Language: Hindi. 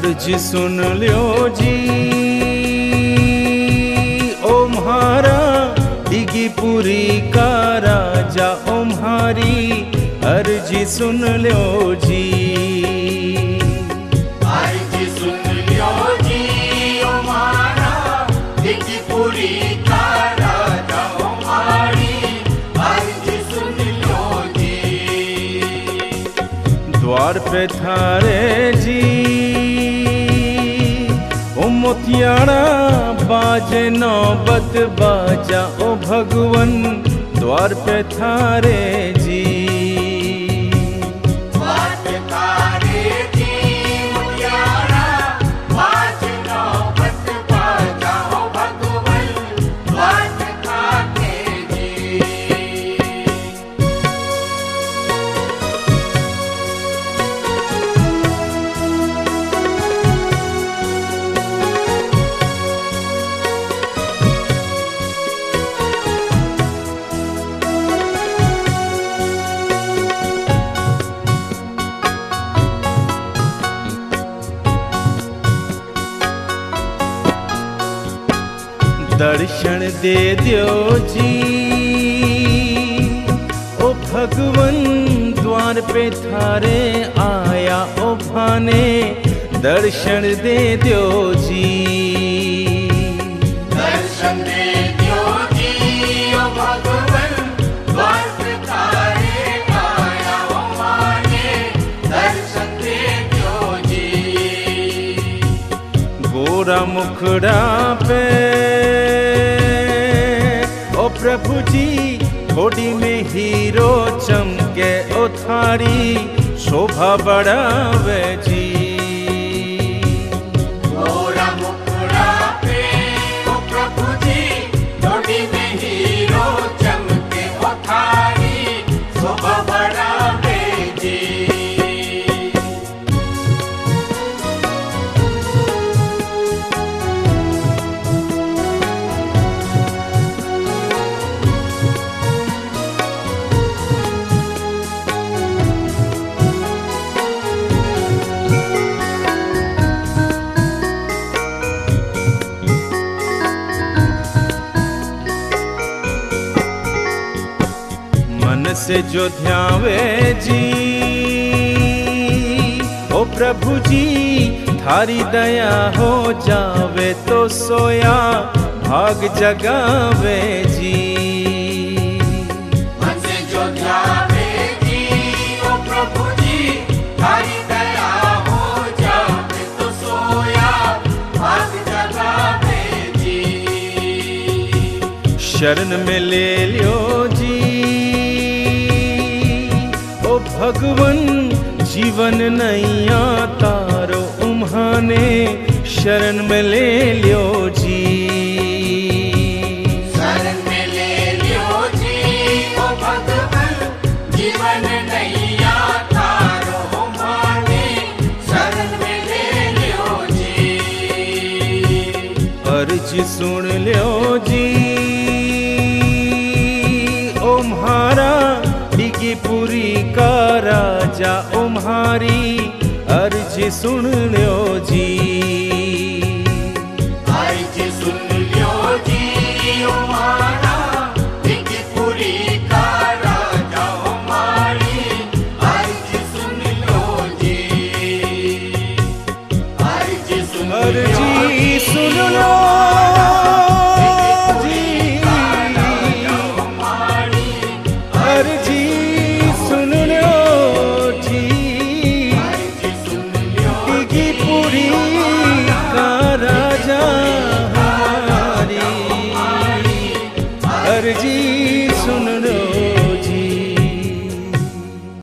अर्ज सुन लियो जी ओ म्हारा दिगीपुरी का राजा ओ म्हारी अर्ज सुन लियो जी। अर्ज सुन लियो जी ओ म्हारा दिगीपुरी का राजा ओ म्हारी अर्ज सुन लियो जी। द्वार पे थारे जी ओ मोतियाड़ा बाजे नौबत बाजा ओ भगवन द्वार पे थारे जी। द्वार पे थारे जी मोतियाड़ा बाजे नौबत बाजा ओ भगवन द्वार पे थारे जी। दर्शन दे दियो जी ओ भगवन द्वार पे थारे आया ओ भाने दर्शन दे दियो जी। दर्शन दे दियो जी ओ भगवन द्वार पे थारे आया ओ भाने दर्शन दे दियो जी। गोरा मुखड़ा पे ओ प्रभु जी घोड़ी में हीरो चमके ओ थारी शोभा बढ़ावे जी। गोरा मुखड़ा पे ओ प्रभु जी घोड़ी में हीरो चमके ओ थारी शोभा बढ़ावे जी। मन से जो ध्यावे जी ओ प्रभु जी थारी दया हो जावे तो सोया भाग जगावे जी। मन से जो ध्यावे जी ओ प्रभु जी थारी दया हो जावे तो सोया भाग जगावे जी। शरण में ले लियो जी ओ भगवन जीवन नैया तारो उम्हाने शरण में ले लियो जी। शरण में ले लियो जी ओ भगवन जीवन नैया तारो उम्हाने शरण में ले लियो जी। अर्ज सुन लियो जी ओ म्हारा दिगीपुरी का राजा ओ म्हारी अर्ज सुन लियो जी। अर्ज सुन लियो जी ओ म्हारा दिगीपुरी का राजा ओ म्हारी अर्ज सुन लियो जी। अर्ज सुन लियो अर्जी सुन लो।